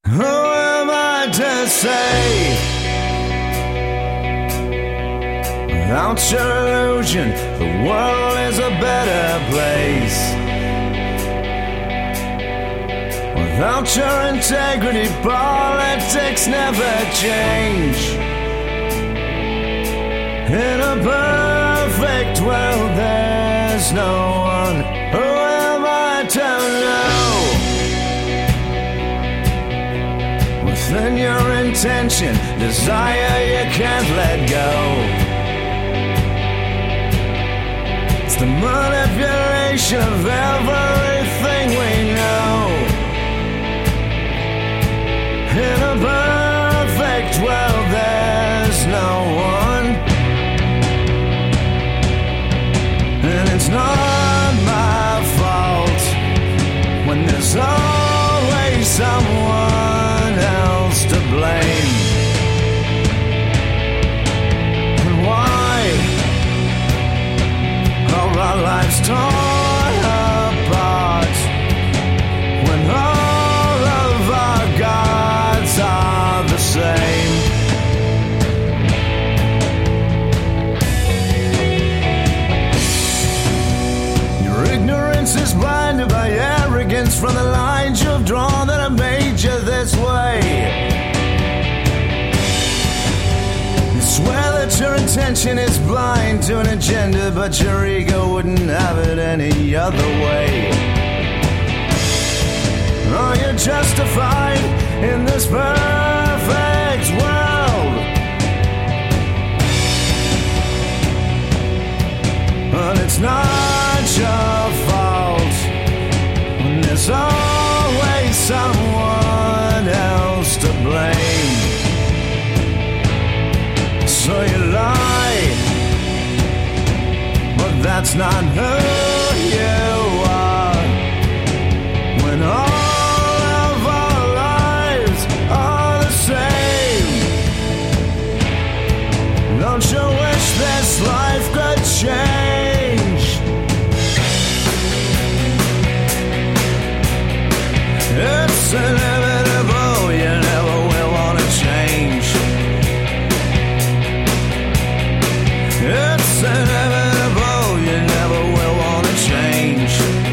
Who am I to say? Without your illusion, the world is a better place. Without your integrity, politics never change. In a perfect world, there's no one. Who am I to know? Within your intention, desire you can't let go. It's the manipulation of everything we know. In a perfect world, there's no one. And it's not my fault when there's always someone else to blame. And why are our lives torn apart when all of our gods are the same? Your ignorance is blinded by arrogance from the lines you've drawn that have made you this way. You swear that your intention is blind to an agenda, but your ego wouldn't have it any other way. Are you justified in this perfect world? But it's not your fault when there's always someone else to blame. So you lie, but that's not who you are. When all of our lives are the same, don't you wish this life could change? It's inevitable, you never will want to change. It's inevitable, you never will want to change.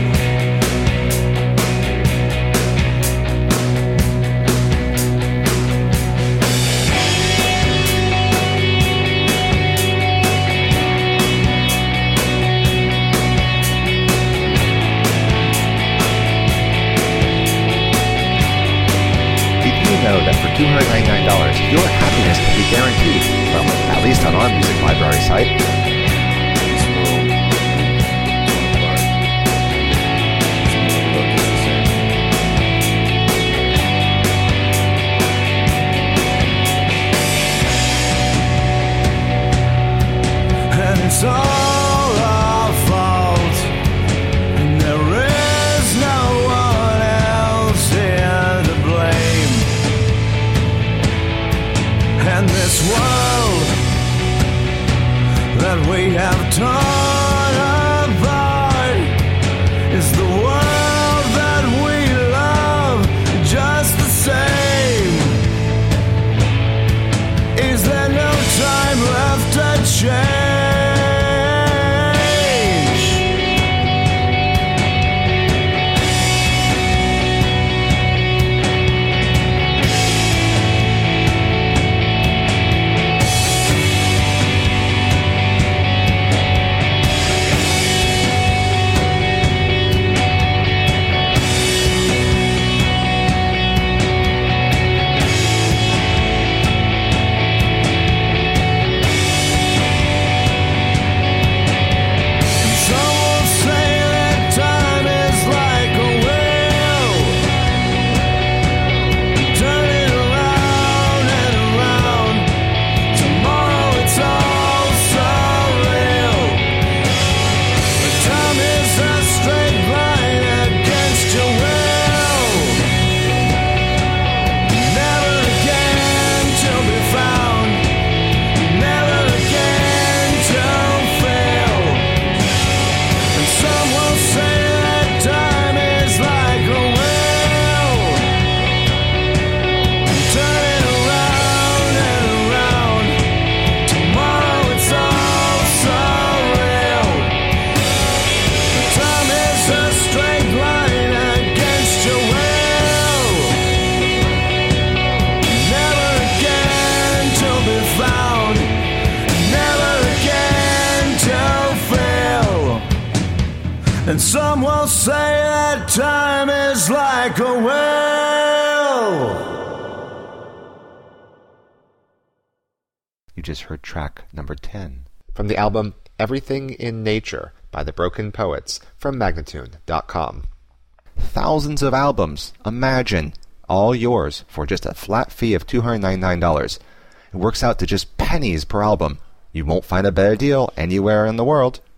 Did you know that for $299, your happiness can be guaranteed? Well, at least on our music library site. And it's all our fault, and there is no one else here to blame. And this world that we have torn apart is the world that we love just the same. Is there no time left to change? And some will say that time is like a well. You just heard track number 10 from the album Everything in Nature by the Broken Poets from Magnatune.com. Thousands of albums, imagine, all yours for just a flat fee of $299. It works out to just pennies per album. You won't find a better deal anywhere in the world.